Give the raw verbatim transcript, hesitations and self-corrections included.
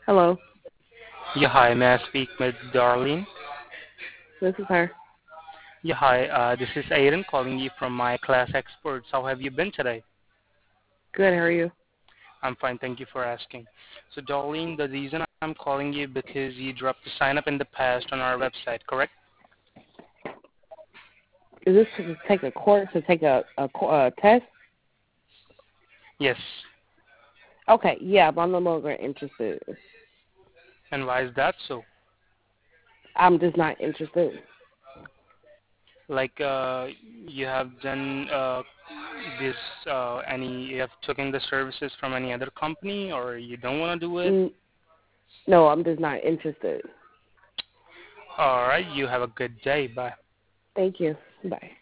Hello, Yeah, hi. May I speak with Darlene? this is her. Yeah, hi. Uh, this is Aiden calling you from my class experts. How have you been today? Good, how are you? I'm fine. Thank you for asking. So, Darlene, the reason I'm calling you because you dropped the sign up in the past on our website, correct? Is this to take a course, to take a, a, co- a test? Yes. Okay, yeah, but I'm no longer interested. And why is that so? I'm just not interested. Like, uh, you have done uh, this, uh, any, you have taken the services from any other company, or you don't want to do it? Mm, no, I'm just not interested. All right. You have a good day. Bye. Thank you. Bye.